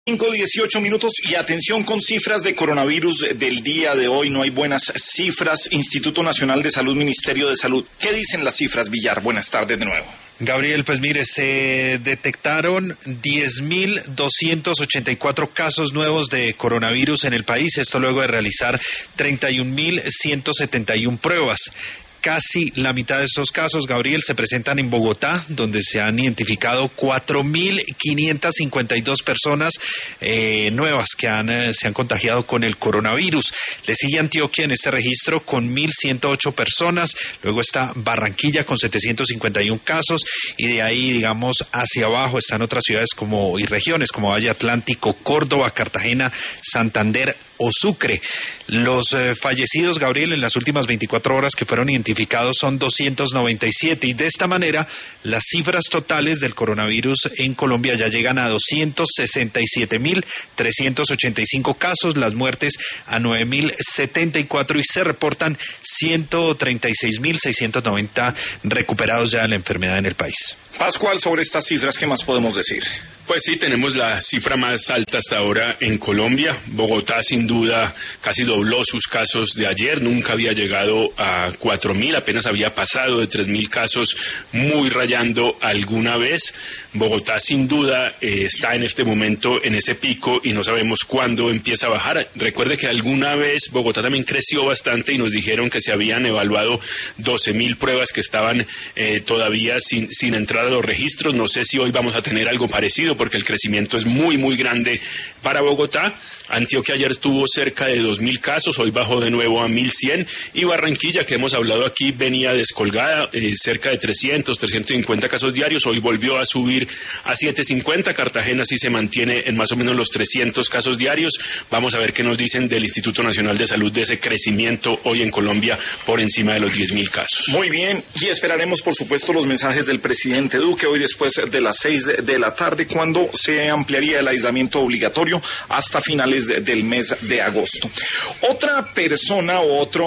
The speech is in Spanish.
5:18 y atención con cifras de coronavirus del día de hoy. No hay buenas cifras. Instituto Nacional de Salud, Ministerio de Salud. ¿Qué dicen las cifras, Villar? Buenas tardes de nuevo. Gabriel, pues mire, se detectaron 10.284 casos nuevos de coronavirus en el país, esto luego de realizar 31.171 pruebas. Casi la mitad de estos casos, Gabriel, se presentan en Bogotá, donde se han identificado 4.552 personas nuevas que se han contagiado con el coronavirus. Le sigue Antioquia en este registro con 1.108 personas, luego está Barranquilla con 751 casos y de ahí, digamos, hacia abajo están otras ciudades y regiones como Valle Atlántico, Córdoba, Cartagena, Santander o Sucre. Los fallecidos, Gabriel, en las últimas 24 horas que fueron identificados son 297 y de esta manera las cifras totales del coronavirus en Colombia ya llegan a 267.385 casos, las muertes a 9.074 y se reportan 136.690 recuperados ya de la enfermedad en el país. Pascual, sobre estas cifras, ¿qué más podemos decir? Pues sí, tenemos la cifra más alta hasta ahora en Colombia. Bogotá, sin duda, casi dobló sus casos de ayer. Nunca había llegado a 4.000, apenas había pasado de 3.000 casos, muy rayando alguna vez. Bogotá, sin duda, está en este momento en ese pico y no sabemos cuándo empieza a bajar. Recuerde que alguna vez Bogotá también creció bastante y nos dijeron que se habían evaluado 12.000 pruebas que estaban todavía sin entrar a los registros. No sé si hoy vamos a tener algo parecido, porque el crecimiento es muy, muy grande para Bogotá. Antioquia ayer estuvo cerca de 2.000 casos, hoy bajó de nuevo a 1.100, y Barranquilla, que hemos hablado aquí, venía descolgada, cerca de 350 casos diarios, hoy volvió a subir a 750, Cartagena sí se mantiene en más o menos los 300 casos diarios. Vamos a ver qué nos dicen del Instituto Nacional de Salud de ese crecimiento hoy en Colombia por encima de los 10.000 casos. Muy bien, y esperaremos por supuesto los mensajes del presidente Duque hoy después de las 6 de la tarde, cuando se ampliaría el aislamiento obligatorio hasta finales del mes de agosto. Otra persona o otro